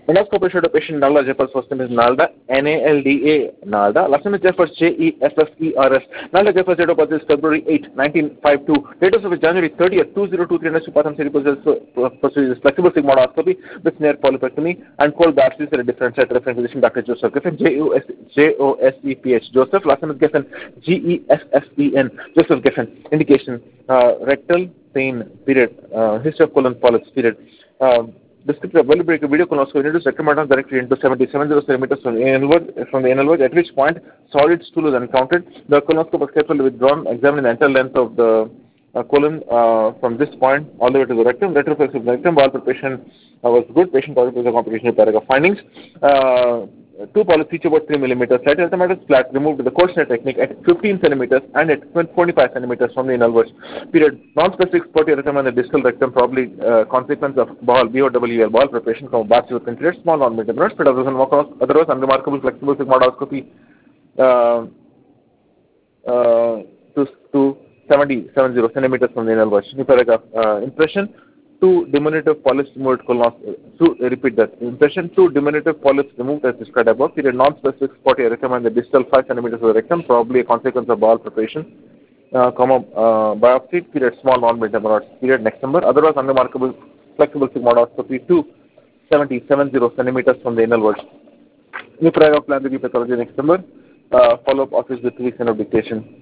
Endoscopy showed a patient Nalda Jeffers. First name is Nalda, Nalda, Nalda. Last name is Jeffers, Jeffers. Nalda Jeffers, date of birth is February 8, 1952. Date of service January 30th, 2023. Nesupatham City procedure is flexible sigmoidoscopy with snare polypectomy and cold biopsies at a different set. Reference physician Dr. Joseph Giffen, Joseph. Joseph. Last name is Giffen, Geffen. Joseph Giffen. Indication rectal pain period. History of colon polyps period. Descriptive well-break video colonoscopy introduced rectum matter directly into 70 centimeters from the anal verge, at which point solid stool was encountered. The colonoscope was carefully withdrawn, examining the entire length of the colon from this point all the way to the rectum. Retroflexive rectum bowel preparation was good. Patient positive with a complication of paragraph findings. Two polyps each about 3 millimeters. Slight erythematous flat removed with the cold snare technique at 15 centimeters and at 45 centimeters from the anal verge. Period. Non-specific spotty erythema in the distal rectum, probably consequence of bowel, BOWL, bowel preparation from biopsy was considered small non-malignant nerves, but otherwise unremarkable flexible sigmoidoscopy to 70 centimeters from the anal verge. New paragraph. Impression. Two diminutive polyps removed repeat that. Impression, two diminutive polyps removed as described above. Period. Non-specific spotty erythema in the distal 5 centimeters of the rectum, probably a consequence of bowel preparation. Biopsy. Period. Small non-malignant hemorrhoids. Period. Next number. Otherwise unremarkable flexible sigmoidoscopy to 70 centimeters from the anal verge. New paragraph plan to be pathology. Next number. Follow-up office with 3 weeks of dictation.